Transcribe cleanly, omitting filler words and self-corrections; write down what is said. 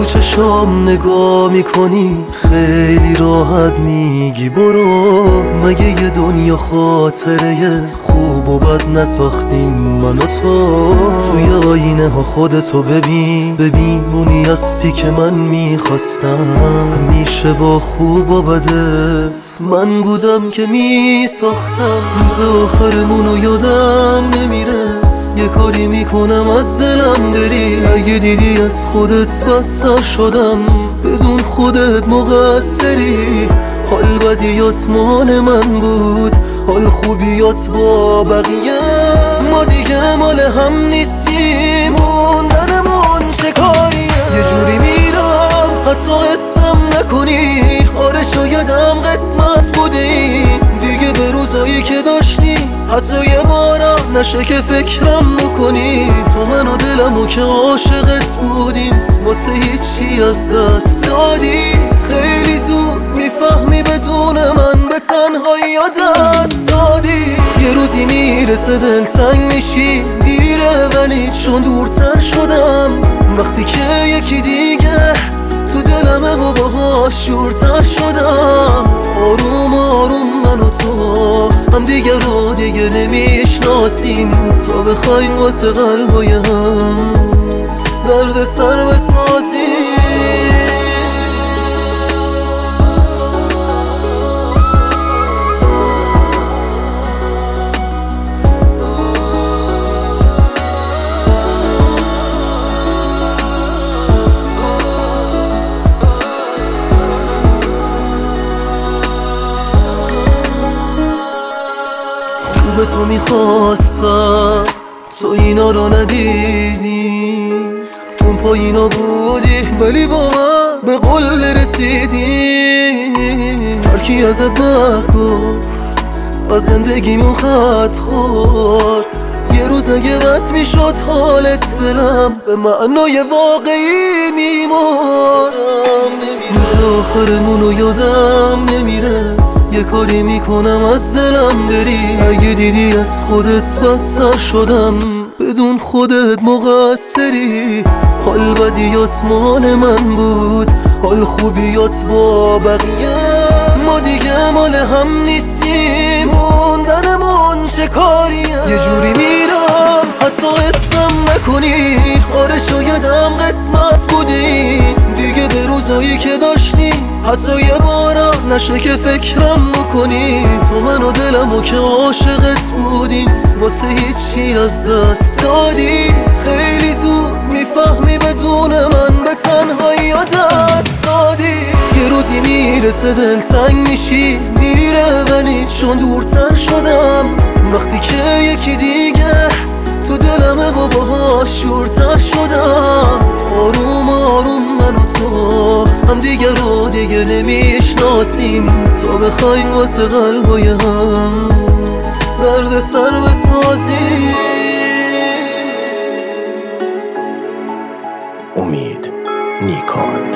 چشام نگاه میکنی خیلی راحت میگی برو. مگه یه دنیا خاطره خوب و بد نساختیم من و تو؟ توی آینه ها خودتو ببین اونی هستی که من میخواستم. همیشه با خوب و بدت من بودم که میساختم. روز آخرمونو یادم نمیره، یه کاری میکنم از دلم بری. اگه دیدی از خودت بدتر شدم بدون خودت مقصری. حال بدیات مال من بود، حال خوبیات با بقیه. ما دیگه مال هم نیستیم، موندنمون چه کاریه؟ یه جوری میرم حتی اسم نکنی. آره شایدم قسمت بودی دیگه به روزایی که داشتی حتی یه بارم نشه که فکرم بکنی. تو من و دلمو که عاشقت بودیم واسه هیچی از دست دادی. خیلی زود میفهمی بدون من به تنهایی دست دادی. یه روزی میرسه دلتنگ میشی دیره، ولی چون دورتر شدم وقتی که یکی دیگه تو دلمه و باهاش شورتر شدم. آروم آروم من و تو هم دیگه رو دیگه نمیشناسیم. تا بخوایم واسه قلبای هم درد سر بسازیم. به تو میخواستم تو اینا رو ندیدی، اون پایینا بودی ولی با من به قول رسیدی. هرکی ازت بد گفت از زندگیمون خط خورد. یه روز اگه بس میشد حالت دلم به معنای واقعی میمرد. روز آخرمونو یادم نمیره، یه کاری میکنم از دلم بری. اگه دیدی از خودت بدتر شدم بدون خودت مقصری. حال بدیات مال من بود، حال خوبیات با بقیه. ما دیگه مال هم نیستیم، موندنمون چه کاریه؟ یه جوری میرم حتی اسم نکنی. آره شایدم قسمت بودی دیگه به روزایی که داشتی حتی یه بارم نشه که فکرم بکنی. تو من و دلمو که عاشقت بودیم واسه هیچی از دست دادی. خیلی زود میفهمی بدون من به تنهایی دست دادی. یه روزی میرسه دلتنگ میشی میره، ولی چون دورتر شدم وقتی که یکی دیگه تو دلمه و باهاش شورتر شدم. آروم آروم من و تو هم دیگه رو دیگه نمیشناسیم. تا بخوایم واسه قلبای هم درد سر بسازیم. امید نیکان.